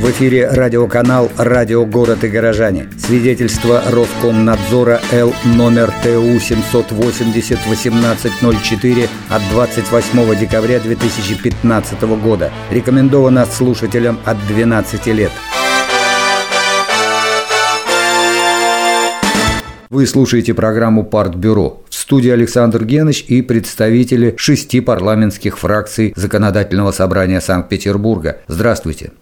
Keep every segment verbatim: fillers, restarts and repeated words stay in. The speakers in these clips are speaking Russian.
В эфире радиоканал «Радио Город и горожане». Свидетельство Роскомнадзора Л номер Т У семьсот восемьдесят восемнадцать ноль четыре от двадцать восьмого декабря две тысячи пятнадцатого года. Рекомендовано слушателям от двенадцати лет. Вы слушаете программу «Партбюро». В студии Александр Геныч и представители шести парламентских фракций Законодательного собрания Санкт-Петербурга. Здравствуйте.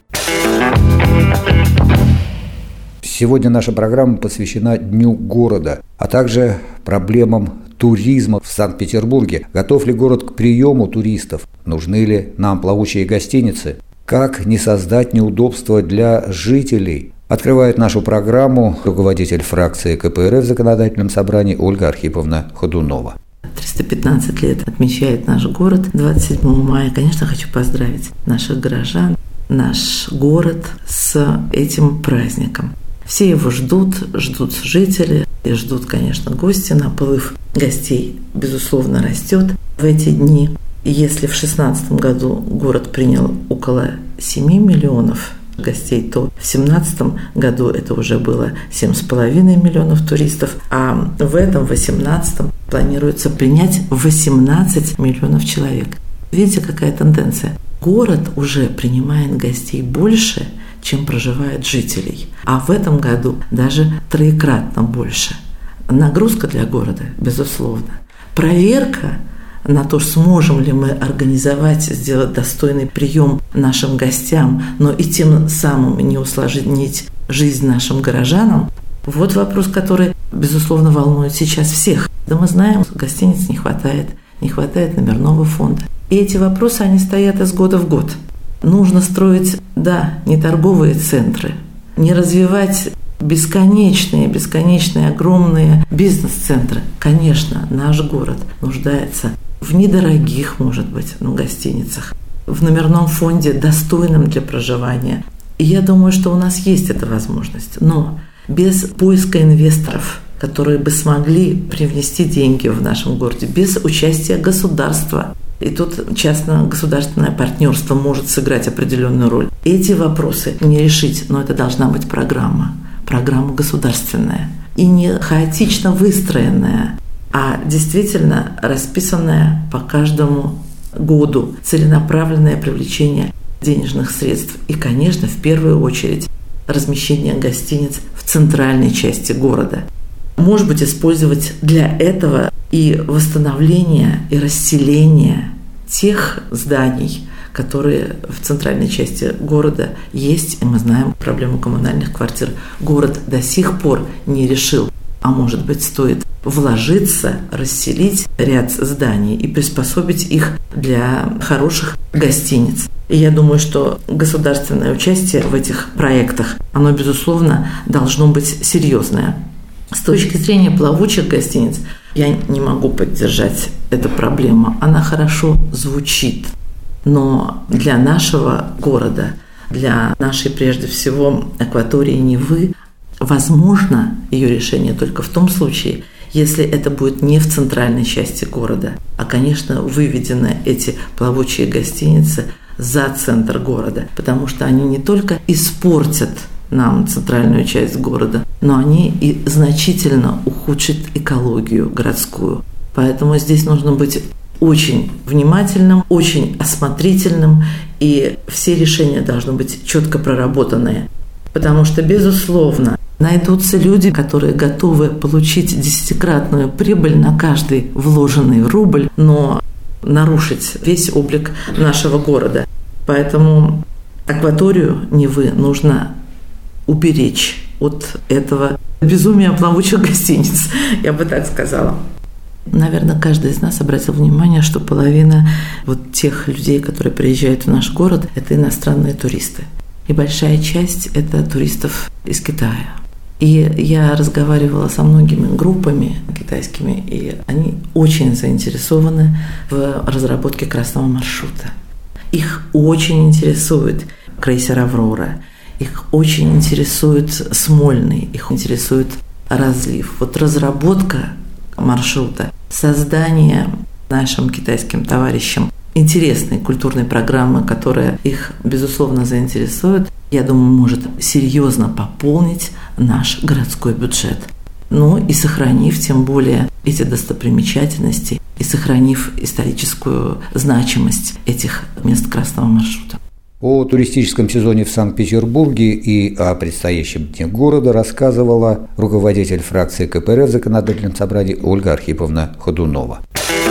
Сегодня наша программа посвящена Дню города, а также проблемам туризма в Санкт-Петербурге. Готов ли город к приему туристов? Нужны ли нам плавучие гостиницы? Как не создать неудобства для жителей? Открывает нашу программу руководитель фракции ка пэ эр эф в Законодательном собрании Ольга Архиповна Ходунова. триста пятнадцать лет отмечает наш город двадцать седьмого мая. Конечно, хочу поздравить наших горожан, наш город с этим праздником. Все его ждут, ждут жители и ждут, конечно, гости. Наплыв гостей, безусловно, растет в эти дни. Если в две тысячи шестнадцатом году город принял около семи миллионов гостей, то в две тысячи семнадцатом году это уже было семь с половиной миллионов туристов, а в этом, в две тысячи восемнадцатом, планируется принять восемнадцать миллионов человек. Видите, какая тенденция? Город уже принимает гостей больше, чем проживает жителей, а в этом году даже троекратно больше. Нагрузка для города, безусловно. Проверка на то, сможем ли мы организовать, сделать достойный прием нашим гостям, но и тем самым не усложнить жизнь нашим горожанам. Вот вопрос, который, безусловно, волнует сейчас всех. Да мы знаем, гостиниц не хватает, не хватает номерного фонда. И эти вопросы, они стоят из года в год. Нужно строить, да, не торговые центры, не развивать бесконечные, бесконечные, огромные бизнес-центры. Конечно, наш город нуждается в недорогих, может быть, ну, гостиницах, в номерном фонде, достойном для проживания. И я думаю, что у нас есть эта возможность. Но без поиска инвесторов, которые бы смогли привнести деньги в нашем городе, без участия государства, и тут частно-государственное партнерство может сыграть определенную роль. Эти вопросы не решить, но это должна быть программа. Программа государственная. И не хаотично выстроенная, а действительно расписанная по каждому году, целенаправленное привлечение денежных средств. И, конечно, в первую очередь размещение гостиниц в центральной части города. Может быть, использовать для этого и восстановление, и расселение тех зданий, которые в центральной части города есть. И мы знаем проблему коммунальных квартир. Город до сих пор не решил. А может быть, стоит вложиться, расселить ряд зданий и приспособить их для хороших гостиниц. И я думаю, что государственное участие в этих проектах, оно, безусловно, должно быть серьезное. С точки зрения плавучих гостиниц, я не могу поддержать эту проблему. Она хорошо звучит. Но для нашего города, для нашей, прежде всего, акватории Невы, возможно ее решение только в том случае, если это будет не в центральной части города, а, конечно, выведены эти плавучие гостиницы за центр города, потому что они не только испортят нам центральную часть города, но они и значительно ухудшат экологию городскую. Поэтому здесь нужно быть очень внимательным, очень осмотрительным, и все решения должны быть четко проработанные. Потому что, безусловно, найдутся люди, которые готовы получить десятикратную прибыль на каждый вложенный рубль, но нарушить весь облик нашего города. Поэтому акваторию Невы нужно уберечь от этого безумия плавучих гостиниц, я бы так сказала. Наверное, каждый из нас обратил внимание, что половина вот тех людей, которые приезжают в наш город, это иностранные туристы. И большая часть – это туристов из Китая. И я разговаривала со многими группами китайскими, и они очень заинтересованы в разработке красного маршрута. Их очень интересует крейсер «Аврора», их очень интересует Смольный, их интересует разлив. Вот разработка маршрута, создание нашим китайским товарищам интересной культурной программы, которая их, безусловно, заинтересует, я думаю, может серьезно пополнить наш городской бюджет. Ну и сохранив, тем более, эти достопримечательности и сохранив историческую значимость этих мест красного маршрута. О туристическом сезоне в Санкт-Петербурге и о предстоящем дне города рассказывала руководитель фракции ка пэ эр в Законодательном собрании Ольга Архиповна Ходунова.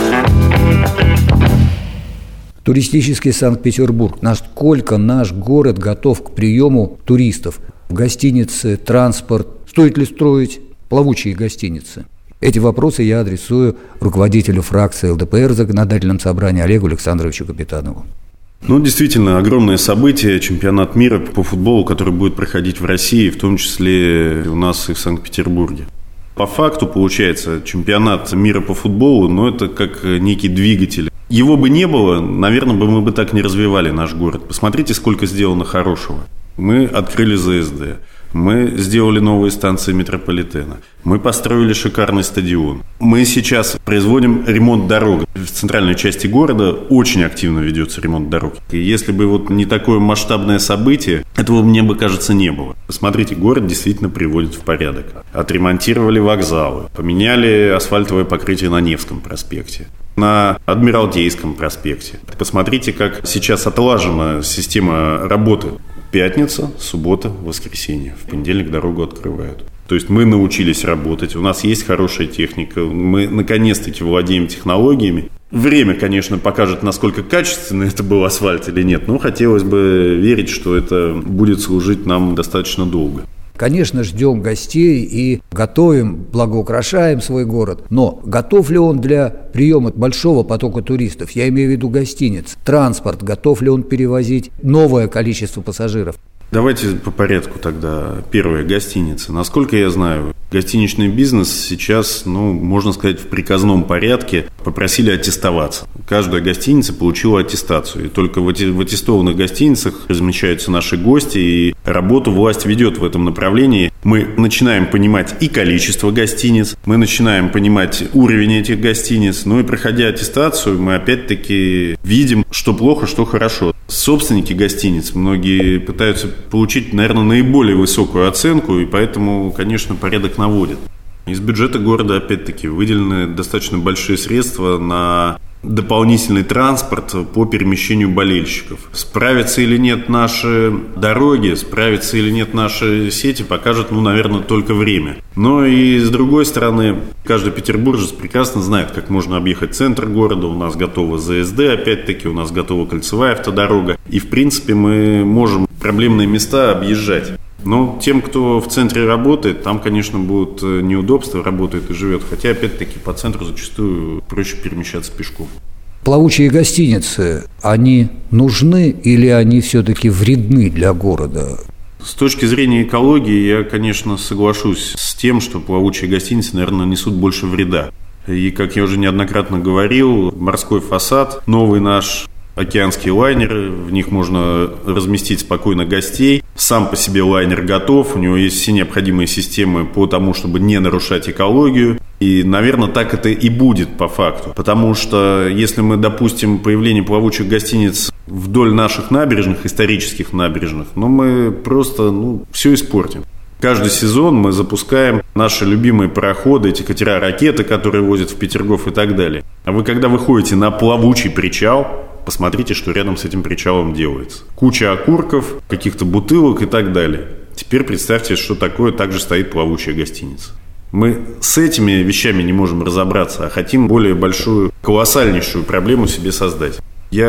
Туристический Санкт-Петербург. Насколько наш город готов к приему туристов? Гостиницы, транспорт. Стоит ли строить плавучие гостиницы? Эти вопросы я адресую руководителю фракции эл дэ пэ эр в Законодательном собрании Олегу Александровичу Капитанову. Ну, действительно, огромное событие, чемпионат мира по футболу, который будет проходить в России, в том числе у нас и в Санкт-Петербурге. По факту, получается, чемпионат мира по футболу, но это как некий двигатель. Его бы не было, наверное, бы мы бы так не развивали наш город. Посмотрите, сколько сделано хорошего. Мы открыли зэ эс дэ. Мы сделали новые станции метрополитена. Мы построили шикарный стадион. Мы сейчас производим ремонт дорог. В центральной части города очень активно ведется ремонт дорог. И если бы вот не такое масштабное событие, этого, мне бы кажется, не было. Посмотрите, город действительно приводит в порядок. Отремонтировали вокзалы, поменяли асфальтовое покрытие на Невском проспекте, на Адмиралтейском проспекте. Посмотрите, как сейчас отлажена система работы. Пятница, суббота, воскресенье. В понедельник дорогу открывают. То есть мы научились работать, у нас есть хорошая техника, мы наконец-таки владеем технологиями. Время, конечно, покажет, насколько качественно это был асфальт или нет, но хотелось бы верить, что это будет служить нам достаточно долго. Конечно, ждем гостей и готовим, благоукрашаем свой город. Но готов ли он для приема большого потока туристов? Я имею в виду гостиниц, транспорт. Готов ли он перевозить новое количество пассажиров? Давайте по порядку тогда. Первое, гостиницы. Насколько я знаю, гостиничный бизнес сейчас, ну, можно сказать, в приказном порядке попросили аттестоваться. Каждая гостиница получила аттестацию. И только в аттестованных гостиницах размещаются наши гости, и работу власть ведет в этом направлении. Мы начинаем понимать и количество гостиниц, мы начинаем понимать уровень этих гостиниц, ну и проходя аттестацию, мы опять-таки видим, что плохо, что хорошо. Собственники гостиниц, многие пытаются получить, наверное, наиболее высокую оценку, и поэтому, конечно, порядок наводят. Из бюджета города, опять-таки, выделены достаточно большие средства на дополнительный транспорт по перемещению болельщиков. Справятся или нет наши дороги, справятся или нет наши сети, покажет, ну, наверное, только время. Но и с другой стороны, каждый петербуржец прекрасно знает, как можно объехать центр города. У нас готова зэ эс дэ, опять-таки, у нас готова кольцевая автодорога. И, в принципе, мы можем проблемные места объезжать. Но тем, кто в центре работает, там, конечно, будут неудобства, работает и живет. Хотя, опять-таки, по центру зачастую проще перемещаться пешком. Плавучие гостиницы, они нужны или они все-таки вредны для города? С точки зрения экологии, я, конечно, соглашусь с тем, что плавучие гостиницы, наверное, несут больше вреда. И, как я уже неоднократно говорил, морской фасад, новый наш, океанские лайнеры, в них можно разместить спокойно гостей. Сам по себе лайнер готов, у него есть все необходимые системы по тому, чтобы не нарушать экологию. И, наверное, так это и будет по факту. Потому что если мы допустим появление плавучих гостиниц вдоль наших набережных, исторических набережных, ну, мы просто ну, все испортим. Каждый сезон мы запускаем наши любимые пароходы, эти катера-ракеты, которые возят в Петергоф и так далее. А вы, когда выходите на плавучий причал, посмотрите, что рядом с этим причалом делается. Куча окурков, каких-то бутылок и так далее. Теперь представьте, что такое также стоит плавучая гостиница. Мы с этими вещами не можем разобраться, а хотим более большую, колоссальнейшую проблему себе создать.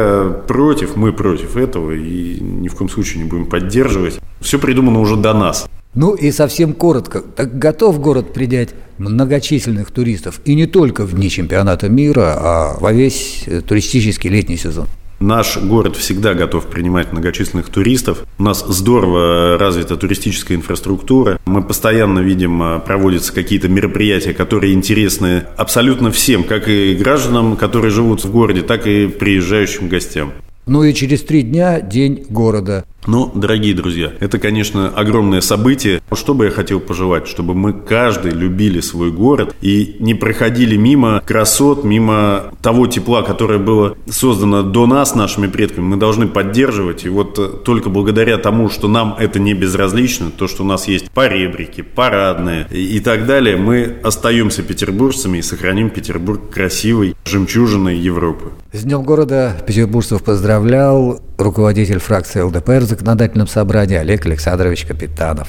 Я против, мы против этого и ни в коем случае не будем поддерживать. Все придумано уже до нас. Ну и совсем коротко. Так готов город принять многочисленных туристов? И не только в дни чемпионата мира, а во весь туристический летний сезон. Наш город всегда готов принимать многочисленных туристов. У нас здорово развита туристическая инфраструктура. Мы постоянно видим, проводятся какие-то мероприятия, которые интересны абсолютно всем, как и гражданам, которые живут в городе, так и приезжающим гостям. Ну и через три дня День города. Но, дорогие друзья, это, конечно, огромное событие. Что бы я хотел пожелать? Чтобы мы каждый любили свой город и не проходили мимо красот, мимо того тепла, которое было создано до нас, нашими предками. Мы должны поддерживать. И вот только благодаря тому, что нам это не безразлично, то, что у нас есть поребрики, парадные и так далее, мы остаемся петербуржцами и сохраним Петербург красивой жемчужиной Европы. С Днем города петербуржцев поздравлял руководитель фракции эл дэ пэ эр в законодательном собрании Олег Александрович Капитанов.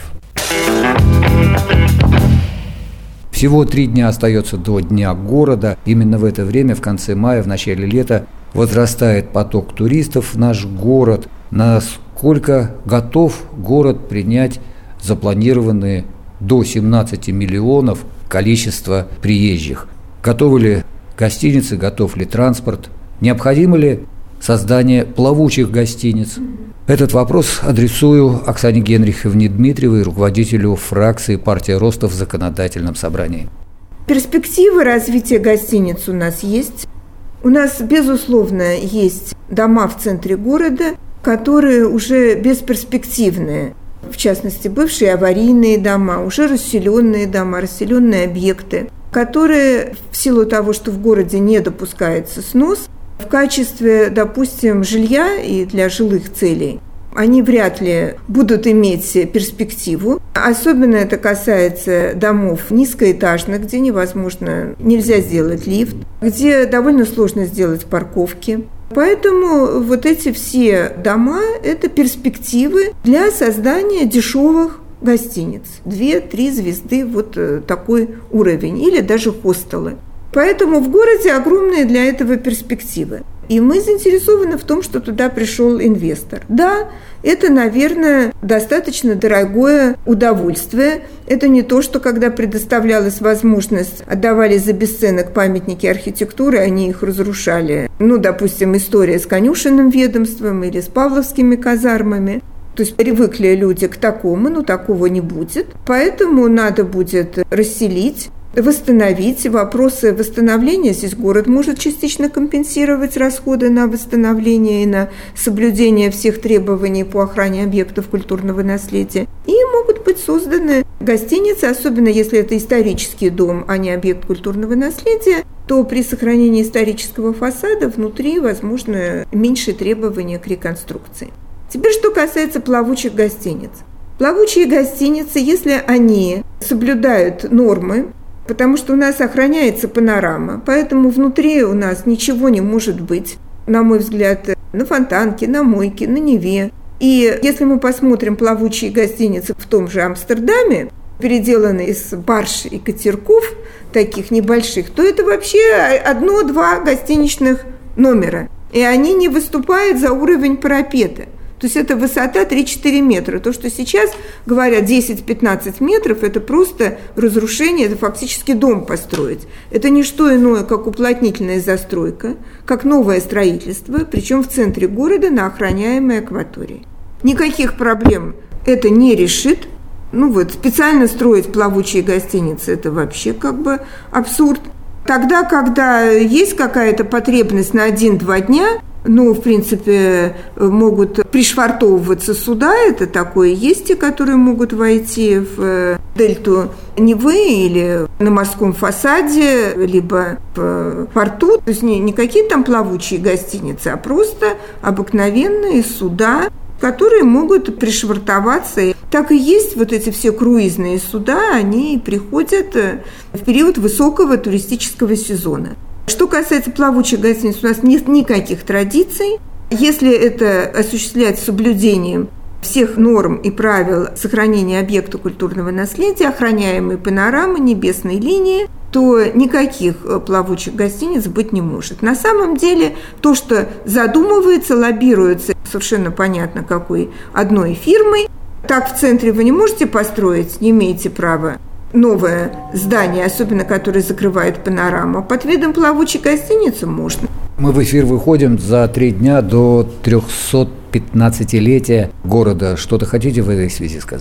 Всего три дня остается до Дня города. Именно в это время, в конце мая, в начале лета, возрастает поток туристов в наш город. Насколько готов город принять запланированные до семнадцати миллионов количество приезжих? Готовы ли гостиницы, готов ли транспорт? Необходимо ли создание плавучих гостиниц? Этот вопрос адресую Оксане Генриховне Дмитриевой, руководителю фракции «Партия роста» в законодательном собрании. Перспективы развития гостиниц у нас есть. У нас, безусловно, есть дома в центре города, которые уже бесперспективные. В частности, бывшие аварийные дома, уже расселенные дома, расселенные объекты, которые в силу того, что в городе не допускается снос, в качестве, допустим, жилья и для жилых целей, они вряд ли будут иметь перспективу. Особенно это касается домов низкоэтажных, где невозможно, нельзя сделать лифт, где довольно сложно сделать парковки. Поэтому вот эти все дома – это перспективы для создания дешевых гостиниц. Две-три звезды, вот такой уровень, или даже хостелы. Поэтому в городе огромные для этого перспективы. И мы заинтересованы в том, что туда пришел инвестор. Да, это, наверное, достаточно дорогое удовольствие. Это не то, что когда предоставлялась возможность, отдавали за бесценок памятники архитектуры, они их разрушали. Ну, допустим, история с конюшенным ведомством или с павловскими казармами. То есть привыкли люди к такому, но такого не будет. Поэтому надо будет расселить, восстановить. Вопросы восстановления здесь город может частично компенсировать расходы на восстановление и на соблюдение всех требований по охране объектов культурного наследия. И могут быть созданы гостиницы, особенно если это исторический дом, а не объект культурного наследия, то при сохранении исторического фасада внутри возможно меньшие требования к реконструкции. Теперь, что касается плавучих гостиниц. Плавучие гостиницы, если они соблюдают нормы, потому что у нас охраняется панорама, поэтому внутри у нас ничего не может быть, на мой взгляд, на Фонтанке, на Мойке, на Неве. И если мы посмотрим плавучие гостиницы в том же Амстердаме, переделанные из барж и катерков, таких небольших, то это вообще одно-два гостиничных номера. И они не выступают за уровень парапета. То есть это высота три-четыре метра. То, что сейчас говорят десять-пятнадцать метров, это просто разрушение, это фактически дом построить. Это не что иное, как уплотнительная застройка, как новое строительство, причем в центре города на охраняемой акватории. Никаких проблем это не решит. Ну вот, специально строить плавучие гостиницы – это вообще как бы абсурд. Тогда, когда есть какая-то потребность на один-два дня, ну, в принципе, могут пришвартовываться суда, это такое есть, те, которые могут войти в дельту Невы или на морском фасаде, либо в порту. То есть не, не какие там плавучие гостиницы, а просто обыкновенные суда, которые могут пришвартоваться. Так и есть вот эти все круизные суда, они приходят в период высокого туристического сезона. Что касается плавучих гостиниц, у нас нет никаких традиций. Если это осуществлять с соблюдением всех норм и правил сохранения объекта культурного наследия, охраняемой панорамы, небесной линии, то никаких плавучих гостиниц быть не может. На самом деле то, что задумывается, лоббируется, совершенно понятно, какой одной фирмой. Так в центре вы не можете построить, не имеете права. Новое здание, особенно которое закрывает панораму, под видом плавучей гостиницы можно. Мы в эфир выходим за три дня до трехсот пятнадцатилетия города. Что-то хотите в этой связи сказать?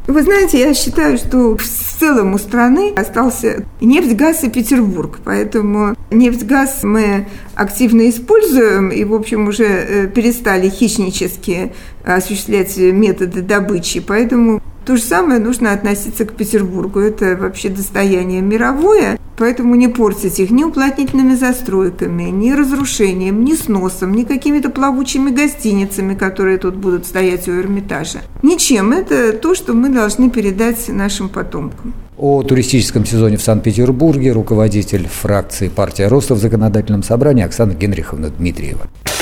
Вы знаете, я считаю, что в целом у страны остался нефть, газ и Петербург. Поэтому нефть, газ мы активно используем и, в общем, уже перестали хищнически осуществлять методы добычи. Поэтому то же самое нужно относиться к Петербургу. Это вообще достояние мировое, поэтому не портить их ни уплотнительными застройками, ни разрушением, ни сносом, ни какими-то плавучими гостиницами, которые тут будут стоять у Эрмитажа. Ничем. Это то, что мы должны передать нашим потомкам. О туристическом сезоне в Санкт-Петербурге руководитель фракции «Партия роста» в Законодательном собрании Оксана Генриховна Дмитриева.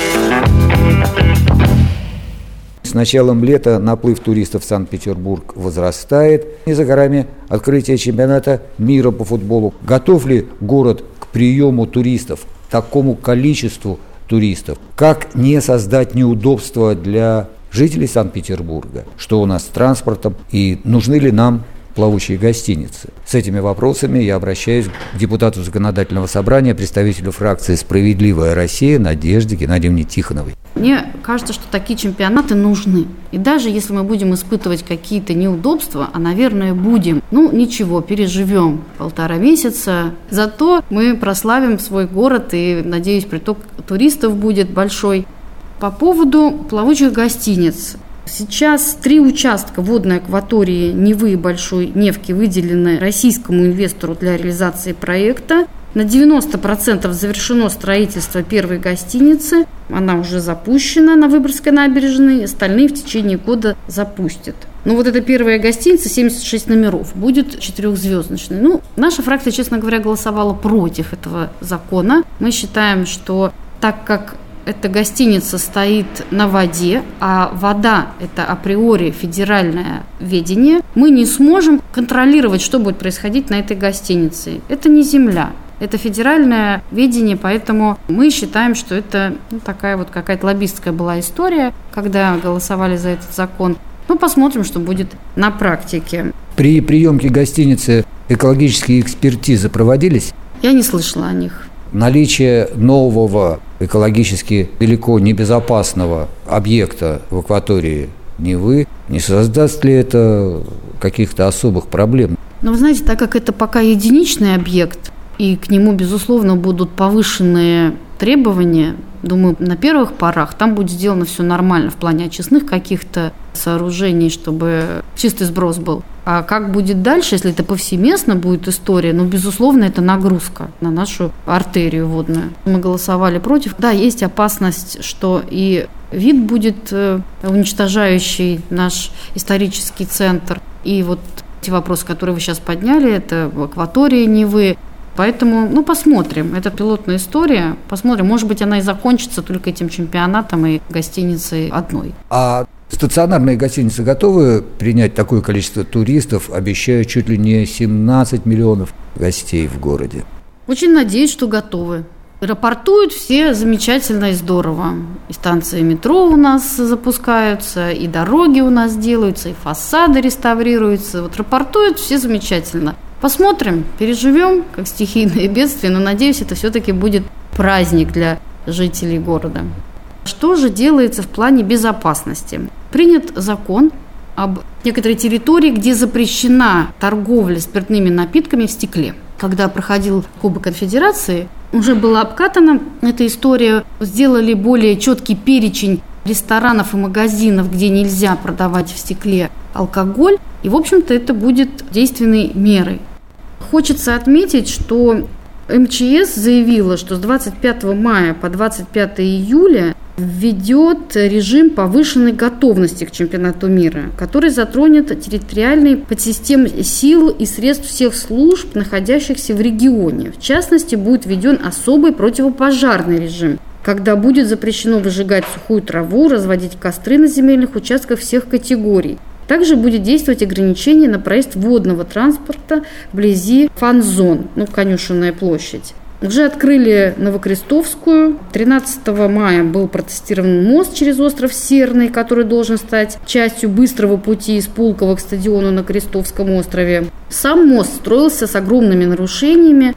С началом лета наплыв туристов в Санкт-Петербург возрастает. Не за горами открытие чемпионата мира по футболу. Готов ли город к приему туристов, такому количеству туристов? Как не создать неудобства для жителей Санкт-Петербурга? Что у нас с транспортом и нужны ли нам плавучие гостиницы? С этими вопросами я обращаюсь к депутату Законодательного собрания, представителю фракции «Справедливая Россия» Надежде Геннадьевне Тихоновой. Мне кажется, что такие чемпионаты нужны. И даже если мы будем испытывать какие-то неудобства, а, наверное, будем, ну, ничего, переживем полтора месяца. Зато мы прославим свой город, и, надеюсь, приток туристов будет большой. По поводу плавучих гостиниц. Сейчас три участка водной акватории Невы и Большой Невки выделены российскому инвестору для реализации проекта. На девяносто процентов завершено строительство первой гостиницы. Она уже запущена на Выборгской набережной. Остальные в течение года запустят. Ну вот эта первая гостиница, семьдесят шесть номеров, будет четырехзвездочной. Ну, наша фракция, честно говоря, голосовала против этого закона. Мы считаем, что так как эта гостиница стоит на воде, а вода – это априори федеральное ведение, мы не сможем контролировать, что будет происходить на этой гостинице. Это не земля, это федеральное ведение, поэтому мы считаем, что это ну, такая вот какая-то лоббистская была история, когда голосовали за этот закон. Ну, посмотрим, что будет на практике. При приемке гостиницы экологические экспертизы проводились? Я не слышала о них. Наличие нового экологически далеко небезопасного объекта в акватории Невы, не создаст ли это каких-то особых проблем? Но вы знаете, так как это пока единичный объект, и к нему, безусловно, будут повышенные требования, думаю, на первых порах там будет сделано все нормально в плане очистных каких-то сооружений, чтобы чистый сброс был. А как будет дальше, если это повсеместно будет история, ну, безусловно, это нагрузка на нашу артерию водную. Мы голосовали против. Да, есть опасность, что и вид будет уничтожающий наш исторический центр. И вот те вопросы, которые вы сейчас подняли, это в акватории Невы. Поэтому, ну, посмотрим. Это пилотная история. Посмотрим. Может быть, она и закончится только этим чемпионатом и гостиницей одной. А стационарные гостиницы готовы принять такое количество туристов, обещая чуть ли не семнадцать миллионов гостей в городе? Очень надеюсь, что готовы. Рапортуют все замечательно и здорово. И станции метро у нас запускаются, и дороги у нас делаются, и фасады реставрируются. Вот рапортуют все замечательно. Посмотрим, переживем, как стихийное бедствие, но, надеюсь, это все-таки будет праздник для жителей города. Что же делается в плане безопасности? Принят закон об некоторой территории, где запрещена торговля спиртными напитками в стекле. Когда проходил Кубок Конфедерации, уже была обкатана эта история, сделали более четкий перечень ресторанов и магазинов, где нельзя продавать в стекле алкоголь, и, в общем-то, это будет действенной мерой. Хочется отметить, что эм че эс заявила, что с двадцать пятого мая по двадцать пятого июля введет режим повышенной готовности к чемпионату мира, который затронет территориальные подсистемы сил и средств всех служб, находящихся в регионе. В частности, будет введен особый противопожарный режим, когда будет запрещено выжигать сухую траву, разводить костры на земельных участках всех категорий. Также будет действовать ограничение на проезд водного транспорта вблизи фан-зон, ну, Конюшенная площадь. Уже открыли Новокрестовскую. тринадцатого мая был протестирован мост через остров Серный, который должен стать частью быстрого пути из Пулково к стадиону на Крестовском острове. Сам мост строился с огромными нарушениями,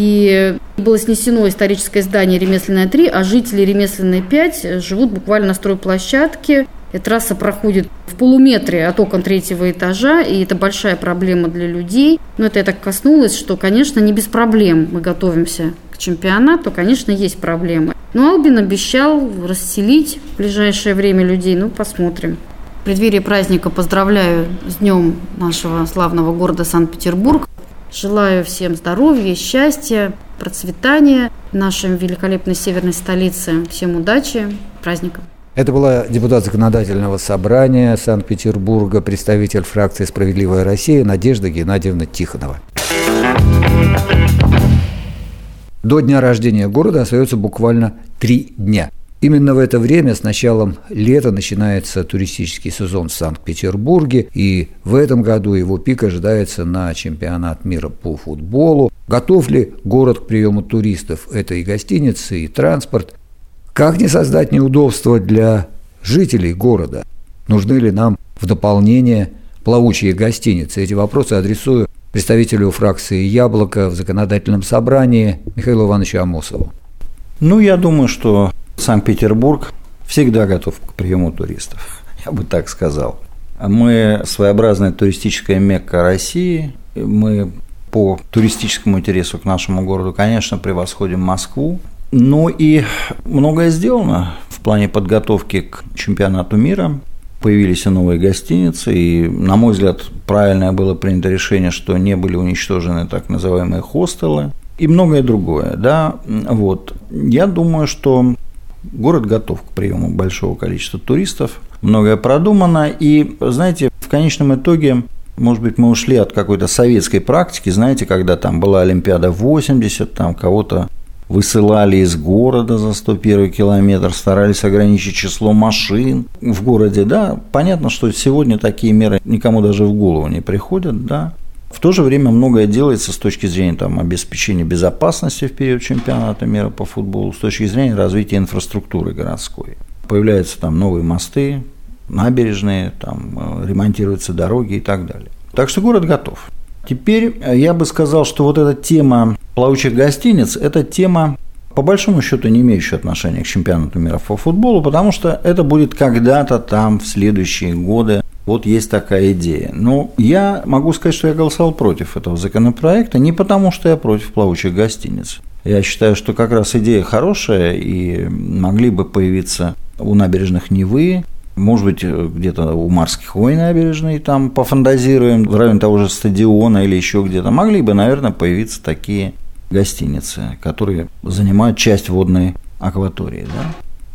и было снесено историческое здание Ремесленное три, а жители Ремесленной пять живут буквально на стройплощадке. И трасса проходит в полуметре от окон третьего этажа, и это большая проблема для людей. Но это я так коснулась, что, конечно, не без проблем мы готовимся к чемпионату, конечно, есть проблемы. Но Албин обещал расселить в ближайшее время людей, ну, посмотрим. В преддверии праздника поздравляю с днем нашего славного города Санкт-Петербург. Желаю всем здоровья, счастья, процветания в нашей великолепной северной столице. Всем удачи, праздников! Это была депутат Законодательного собрания Санкт-Петербурга, представитель фракции «Справедливая Россия» Надежда Геннадьевна Тихонова. До дня рождения города остается буквально три дня. Именно в это время с началом лета начинается туристический сезон в Санкт-Петербурге, и в этом году его пик ожидается на чемпионат мира по футболу. Готов ли город к приему туристов? Это и гостиницы, и транспорт. Как не создать неудобства для жителей города? Нужны ли нам в дополнение плавучие гостиницы? Эти вопросы адресую представителю фракции «Яблоко» в Законодательном собрании Михаилу Ивановичу Амосову. Ну, я думаю, что Санкт-Петербург всегда готов к приему туристов, я бы так сказал. Мы своеобразная туристическая Мекка России, мы по туристическому интересу к нашему городу, конечно, превосходим Москву. Ну и многое сделано в плане подготовки к чемпионату мира. Появились и новые гостиницы, и, на мой взгляд, правильное было принято решение, что не были уничтожены так называемые хостелы и многое другое. Да? Вот. Я думаю, что город готов к приему большого количества туристов, многое продумано, и, знаете, в конечном итоге, может быть, мы ушли от какой-то советской практики, знаете, когда там была Олимпиада восемьдесят, там кого-то высылали из города за сто первый километр, старались ограничить число машин в городе, да, понятно, что сегодня такие меры никому даже в голову не приходят, да. В то же время многое делается с точки зрения там, обеспечения безопасности в период чемпионата мира по футболу, с точки зрения развития инфраструктуры городской. Появляются там новые мосты, набережные, там ремонтируются дороги и так далее. Так что город готов. Теперь я бы сказал, что вот эта тема плавучих гостиниц – это тема, по большому счету, не имеющая отношения к чемпионату мира по футболу, потому что это будет когда-то там в следующие годы. Вот есть такая идея. Но я могу сказать, что я голосовал против этого законопроекта, не потому, что я против плавучих гостиниц. Я считаю, что как раз идея хорошая, и могли бы появиться у набережных Невы, может быть, где-то у Морской набережной, там пофантазируем, в районе того же стадиона или еще где-то. Могли бы, наверное, появиться такие гостиницы, которые занимают часть водной акватории. Да?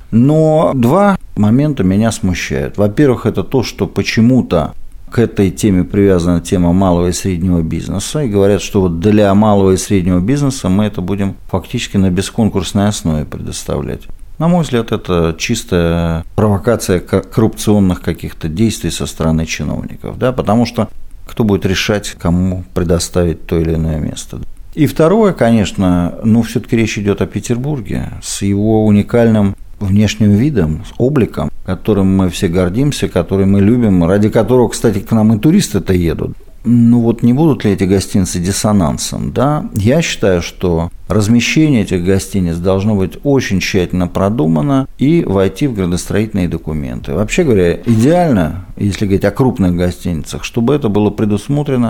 Но два момента меня смущают. Во-первых, это то, что почему-то к этой теме привязана тема малого и среднего бизнеса, и говорят, что вот для малого и среднего бизнеса мы это будем фактически на бесконкурсной основе предоставлять. На мой взгляд, это чистая провокация коррупционных каких-то действий со стороны чиновников, да, потому что кто будет решать, кому предоставить то или иное место. И второе, конечно, ну, все-таки речь идет о Петербурге с его уникальным внешним видом, с обликом, которым мы все гордимся, который мы любим, ради которого, кстати, к нам и туристы-то едут. Ну вот не будут ли эти гостиницы диссонансом, да? Я считаю, что размещение этих гостиниц должно быть очень тщательно продумано и войти в градостроительные документы. Вообще говоря, идеально, если говорить о крупных гостиницах, чтобы это было предусмотрено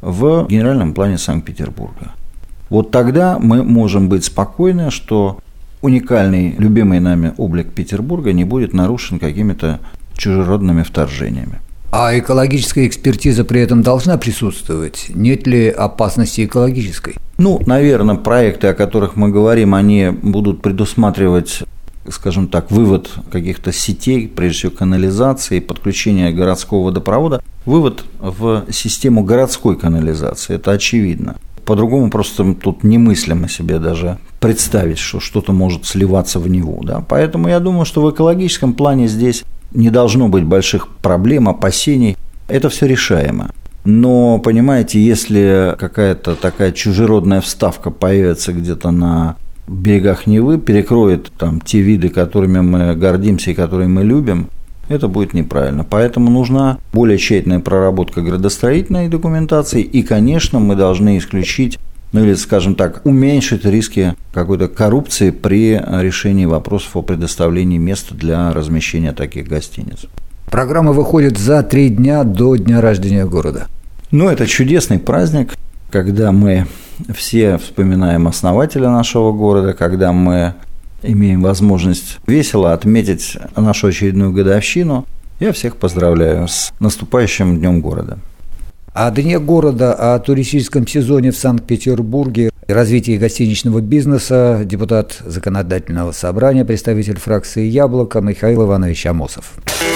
в генеральном плане Санкт-Петербурга. Вот тогда мы можем быть спокойны, что уникальный, любимый нами облик Петербурга не будет нарушен какими-то чужеродными вторжениями. А экологическая экспертиза при этом должна присутствовать? Нет ли опасности экологической? Ну, наверное, проекты, о которых мы говорим, они будут предусматривать, скажем так, вывод каких-то сетей, прежде всего канализации, подключение городского водопровода, вывод в систему городской канализации, это очевидно. По-другому просто тут немыслимо себе даже представить, что что-то может сливаться в Неву. Да? Поэтому я думаю, что в экологическом плане здесь не должно быть больших проблем, опасений. Это все решаемо. Но, понимаете, если какая-то такая чужеродная вставка появится где-то на берегах Невы, перекроет там те виды, которыми мы гордимся и которые мы любим, это будет неправильно. Поэтому нужна более тщательная проработка градостроительной документации. И, конечно, мы должны исключить, ну или, скажем так, уменьшить риски какой-то коррупции при решении вопросов о предоставлении места для размещения таких гостиниц. Программа выходит за три дня до дня рождения города. Ну, это чудесный праздник, когда мы все вспоминаем основателя нашего города, когда мы имеем возможность весело отметить нашу очередную годовщину. Я всех поздравляю с наступающим Днем города. О Дне города, о туристическом сезоне в Санкт-Петербурге, развитии гостиничного бизнеса депутат Законодательного собрания, представитель фракции «Яблоко» Михаил Иванович Амосов.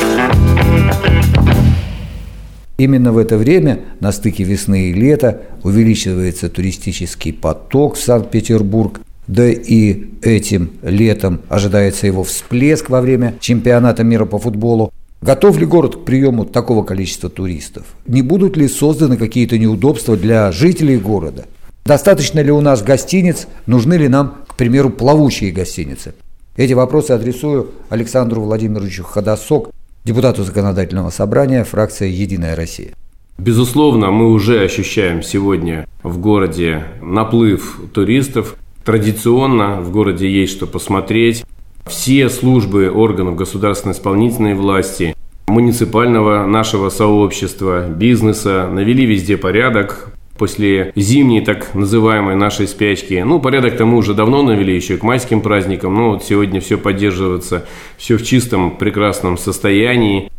Именно в это время, на стыке весны и лета, увеличивается туристический поток в Санкт-Петербург, да и этим летом ожидается его всплеск во время чемпионата мира по футболу. Готов ли город к приему такого количества туристов? Не будут ли созданы какие-то неудобства для жителей города? Достаточно ли у нас гостиниц? Нужны ли нам, к примеру, плавучие гостиницы? Эти вопросы адресую Александру Владимировичу Ходосок, депутату Законодательного собрания, фракция «Единая Россия». Безусловно, мы уже ощущаем сегодня в городе наплыв туристов. Традиционно в городе есть что посмотреть. Все службы органов государственной исполнительной власти, муниципального нашего сообщества, бизнеса навели везде порядок после зимней так называемой нашей спячки. Ну, порядок-то мы уже давно навели, еще и к майским праздникам, но вот сегодня все поддерживается, все в чистом, прекрасном состоянии.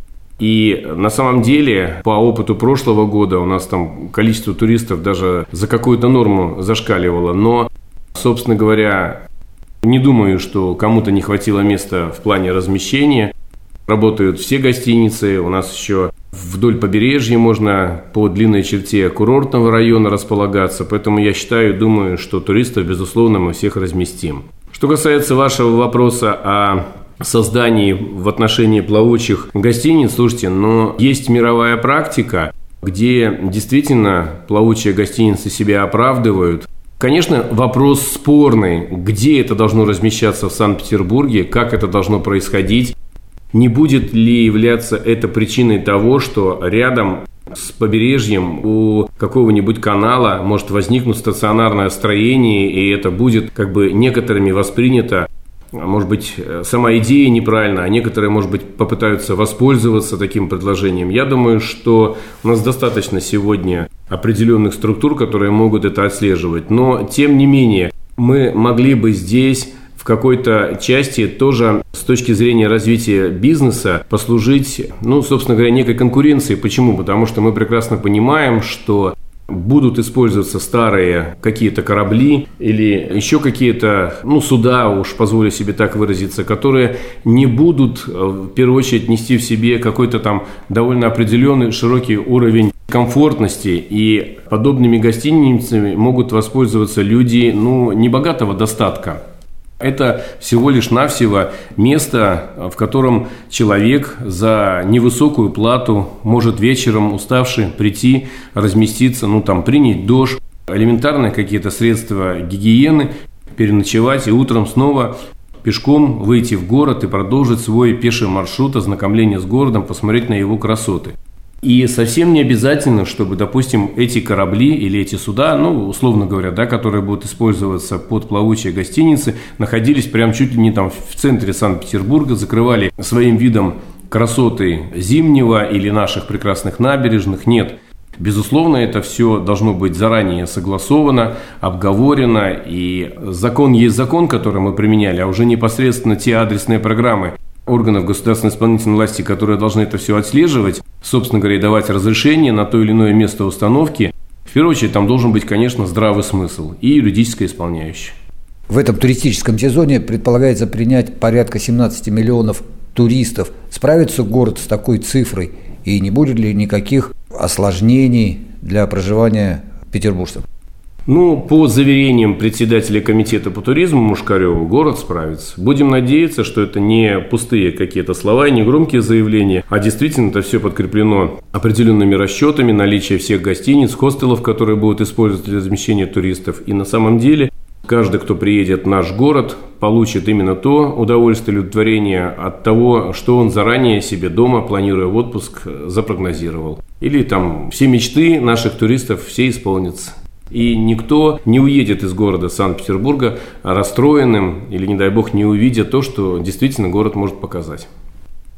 И на самом деле, по опыту прошлого года, у нас там количество туристов даже за какую-то норму зашкаливало, но, собственно говоря, не думаю, что кому-то не хватило места в плане размещения. Работают все гостиницы. У нас еще вдоль побережья можно по длинной черте курортного района располагаться. Поэтому я считаю, думаю, что туристов, безусловно, мы всех разместим. Что касается вашего вопроса о создании в отношении плавучих гостиниц, слушайте, но есть мировая практика, где действительно плавучие гостиницы себя оправдывают. Конечно, вопрос спорный, где это должно размещаться в Санкт-Петербурге, как это должно происходить. Не будет ли являться это причиной того, что рядом с побережьем у какого-нибудь канала может возникнуть стационарное строение, и это будет как бы некоторыми воспринято, может быть, сама идея неправильна, а некоторые, может быть, попытаются воспользоваться таким предложением. Я думаю, что у нас достаточно сегодня определенных структур, которые могут это отслеживать. Но, тем не менее, мы могли бы здесь в какой-то части тоже с точки зрения развития бизнеса послужить, ну, собственно говоря, некой конкуренцией. Почему? Потому что мы прекрасно понимаем, что будут использоваться старые какие-то корабли или еще какие-то, ну, суда, уж позволю себе так выразиться, которые не будут в первую очередь нести в себе какой-то там довольно определенный широкий уровень комфортности, и подобными гостиницами могут воспользоваться люди, ну, небогатого достатка. Это всего лишь навсего место, в котором человек за невысокую плату может вечером, уставший, прийти, разместиться, ну там принять душ, элементарные какие-то средства гигиены, переночевать и утром снова пешком выйти в город и продолжить свой пеший маршрут ознакомления с городом, посмотреть на его красоты. И совсем не обязательно, чтобы, допустим, эти корабли или эти суда, ну, условно говоря, да, которые будут использоваться под плавучие гостиницы, находились прям чуть ли не там в центре Санкт-Петербурга, закрывали своим видом красоты Зимнего или наших прекрасных набережных. Нет. Безусловно, это все должно быть заранее согласовано, обговорено, и закон есть закон, который мы применяли, а уже непосредственно те адресные программы органов государственной исполнительной власти, которые должны это все отслеживать, собственно говоря, и давать разрешение на то или иное место установки, в первую очередь там должен быть, конечно, здравый смысл и юридическая исполняющая. В этом туристическом сезоне предполагается принять порядка семнадцать миллионов туристов. Справится город с такой цифрой, и не будет ли никаких осложнений для проживания петербуржцев? Ну, по заверениям председателя комитета по туризму Мушкарёва, город справится. Будем надеяться, что это не пустые какие-то слова, не громкие заявления, а действительно это все подкреплено определенными расчетами, наличие всех гостиниц, хостелов, которые будут использоваться для размещения туристов. И на самом деле каждый, кто приедет в наш город, получит именно то удовольствие, удовлетворение от того, что он заранее себе дома, планируя в отпуск, запрогнозировал. Или там все мечты наших туристов все исполнятся. И никто не уедет из города Санкт-Петербурга расстроенным или, не дай бог, не увидя то, что действительно город может показать.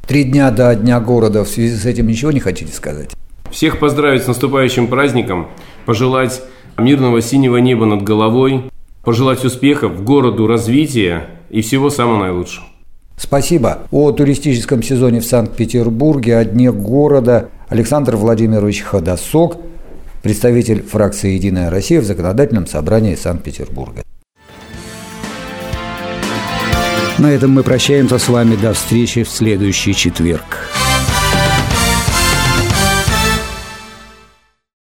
Три дня до Дня города, в связи с этим ничего не хотите сказать? Всех поздравить с наступающим праздником, пожелать мирного синего неба над головой, пожелать успехов городу, развития и всего самого наилучшего. Спасибо. О туристическом сезоне в Санкт-Петербурге, о Дне города Александр Владимирович Ходосок, представитель фракции «Единая Россия» в Законодательном собрании Санкт-Петербурга. На этом мы прощаемся с вами до встречи в следующий четверг.